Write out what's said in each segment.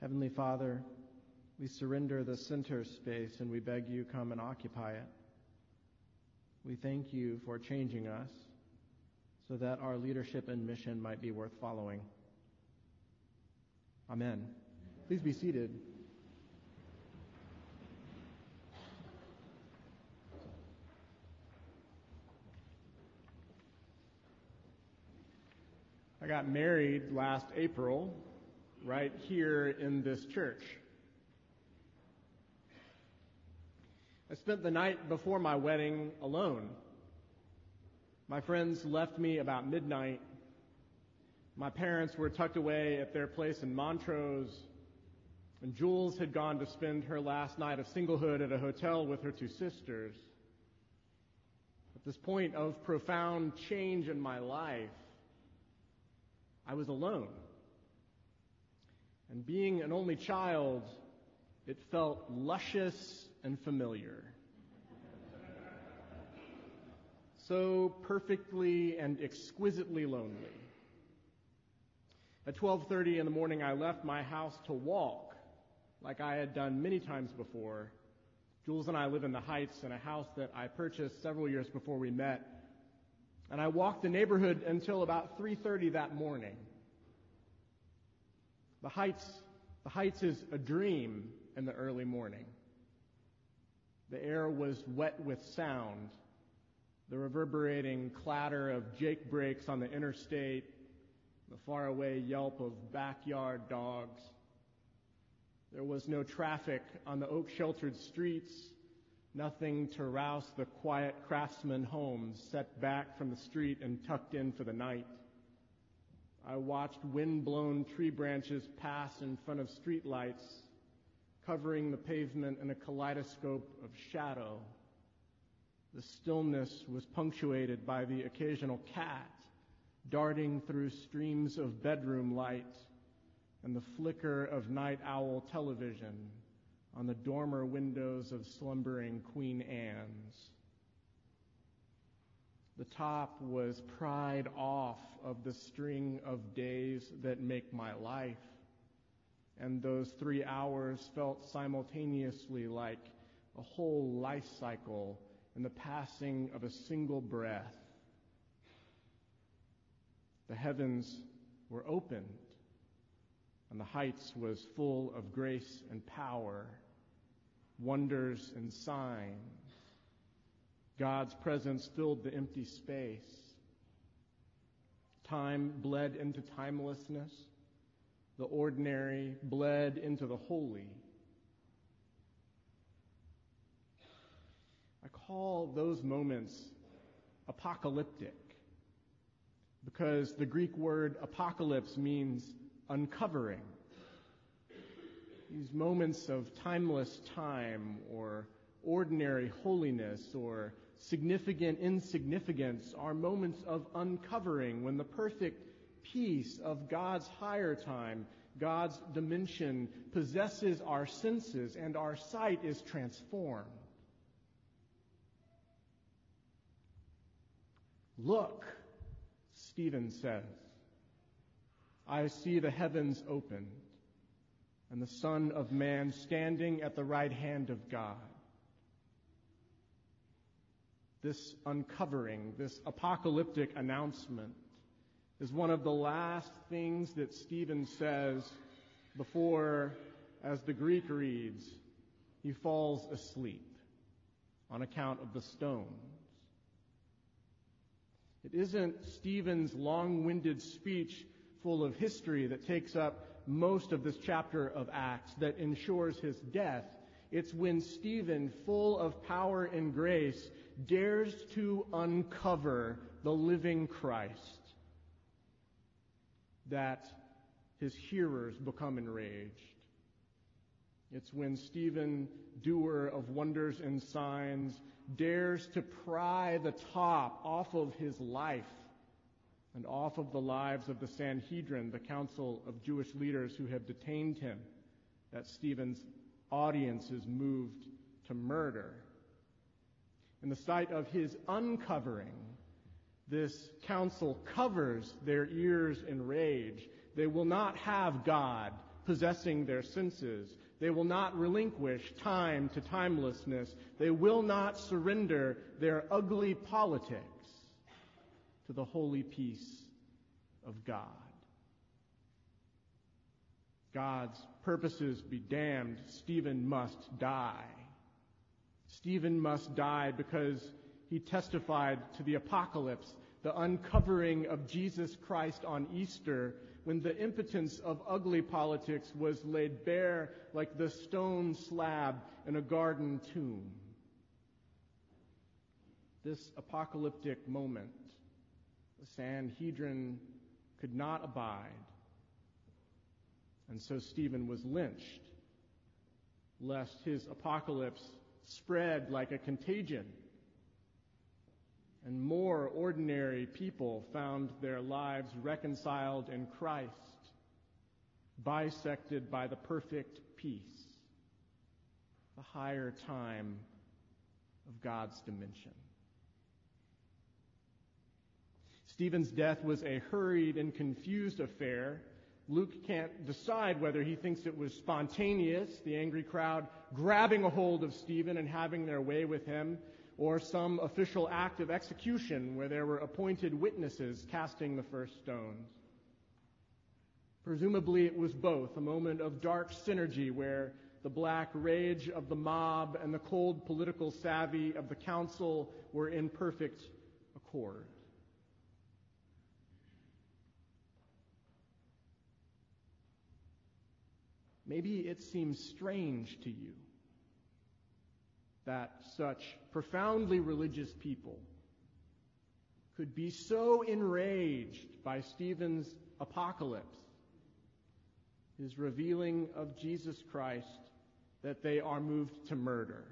Heavenly Father, we surrender the center space and we beg you come and occupy it. We thank you for changing us so that our leadership and mission might be worth following. Amen. Please be seated. I got married last April right here in this church. I spent the night before my wedding alone. My friends left me about midnight. My parents were tucked away at their place in Montrose, and Jules had gone to spend her last night of singlehood at a hotel with her two sisters. At this point of profound change in my life, I was alone. And being an only child, it felt luscious and familiar. So perfectly and exquisitely lonely. At 12:30 in the morning, I left my house to walk, like I had done many times before. Jules and I live in the Heights in a house that I purchased several years before we met. And I walked the neighborhood until about 3:30 that morning. The Heights is a dream in the early morning. The air was wet with sound, the reverberating clatter of Jake brakes on the interstate, the faraway yelp of backyard dogs. There was no traffic on the oak-sheltered streets, nothing to rouse the quiet craftsman homes set back from the street and tucked in for the night. I watched wind-blown tree branches pass in front of streetlights, covering the pavement in a kaleidoscope of shadow. The stillness was punctuated by the occasional cat darting through streams of bedroom light and the flicker of night owl television on the dormer windows of slumbering Queen Anne's. The top was pried off of the string of days that make my life, and those 3 hours felt simultaneously like a whole life cycle in the passing of a single breath. The heavens were opened, and the Heights was full of grace and power, wonders and signs. God's presence filled the empty space. Time bled into timelessness. The ordinary bled into the holy. I call those moments apocalyptic because the Greek word apocalypse means uncovering. These moments of timeless time or ordinary holiness or significant insignificance are moments of uncovering when the perfect peace of God's higher time, God's dimension, possesses our senses and our sight is transformed. Look, Stephen says, I see the heavens opened and the Son of Man standing at the right hand of God. This uncovering, this apocalyptic announcement is one of the last things that Stephen says before, as the Greek reads, he falls asleep on account of the stones. It isn't Stephen's long-winded speech full of history that takes up most of this chapter of Acts that ensures his death. It's when Stephen, full of power and grace, dares to uncover the living Christ that his hearers become enraged. It's when Stephen, doer of wonders and signs, dares to pry the top off of his life and off of the lives of the Sanhedrin, the council of Jewish leaders who have detained him, that Stephen's audience is moved to murder. In the sight of his uncovering, this council covers their ears in rage. They will not have God possessing their senses. They will not relinquish time to timelessness. They will not surrender their ugly politics to the holy peace of God. God's purposes be damned. Stephen must die. Stephen must die because he testified to the apocalypse, the uncovering of Jesus Christ on Easter, when the impotence of ugly politics was laid bare like the stone slab in a garden tomb. This apocalyptic moment, the Sanhedrin could not abide. And so Stephen was lynched, lest his apocalypse spread like a contagion, and more ordinary people found their lives reconciled in Christ, bisected by the perfect peace, the higher time of God's dimension. Stephen's death was a hurried and confused affair. Luke can't decide whether he thinks it was spontaneous, the angry crowd grabbing a hold of Stephen and having their way with him, or some official act of execution where there were appointed witnesses casting the first stones. Presumably it was both, a moment of dark synergy where the black rage of the mob and the cold political savvy of the council were in perfect accord. Maybe it seems strange to you that such profoundly religious people could be so enraged by Stephen's apocalypse, his revealing of Jesus Christ, that they are moved to murder.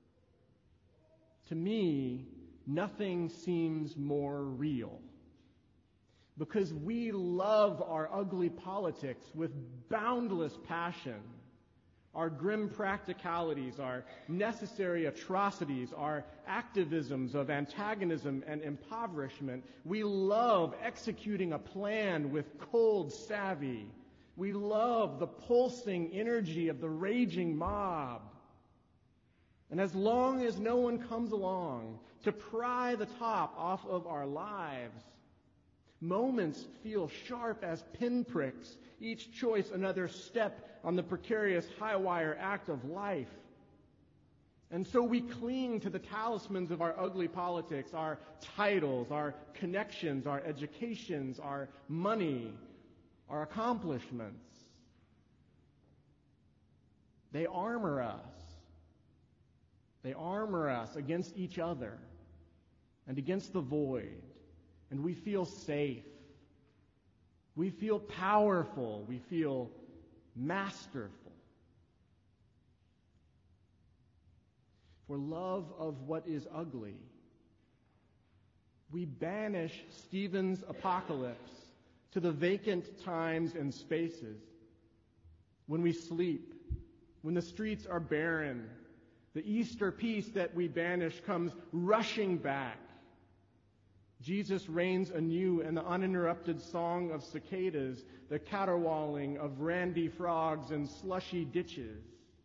To me, nothing seems more real, because we love our ugly politics with boundless passion. Our grim practicalities, our necessary atrocities, our activisms of antagonism and impoverishment. We love executing a plan with cold savvy. We love the pulsing energy of the raging mob. And as long as no one comes along to pry the top off of our lives, moments feel sharp as pinpricks, each choice another step on the precarious high-wire act of life. And so we cling to the talismans of our ugly politics, our titles, our connections, our educations, our money, our accomplishments. They armor us. They armor us against each other and against the void. And we feel safe. We feel powerful. We feel masterful. For love of what is ugly, we banish Stephen's apocalypse to the vacant times and spaces. When we sleep, when the streets are barren, the Easter peace that we banish comes rushing back. Jesus reigns anew in the uninterrupted song of cicadas, the caterwauling of randy frogs in slushy ditches.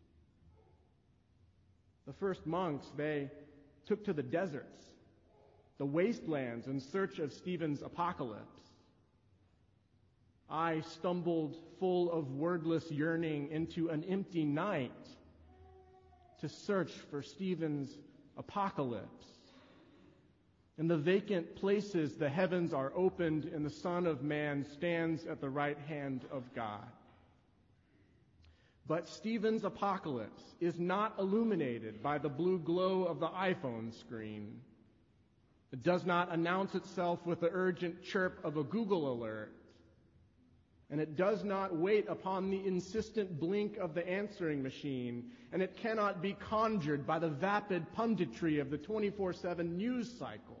The first monks, they took to the deserts, the wastelands, in search of Stephen's apocalypse. I stumbled full of wordless yearning into an empty night to search for Stephen's apocalypse. In the vacant places, the heavens are opened, and the Son of Man stands at the right hand of God. But Stephen's apocalypse is not illuminated by the blue glow of the iPhone screen. It does not announce itself with the urgent chirp of a Google alert. And it does not wait upon the insistent blink of the answering machine. And it cannot be conjured by the vapid punditry of the 24/7 news cycle.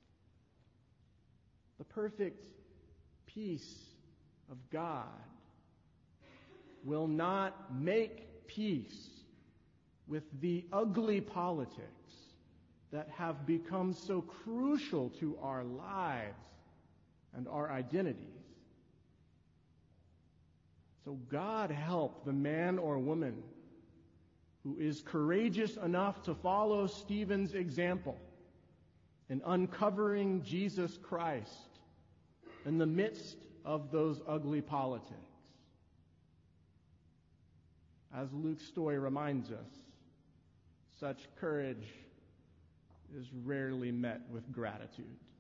The perfect peace of God will not make peace with the ugly politics that have become so crucial to our lives and our identities. So God help the man or woman who is courageous enough to follow Stephen's example in uncovering Jesus Christ in the midst of those ugly politics. As Luke's story reminds us, such courage is rarely met with gratitude.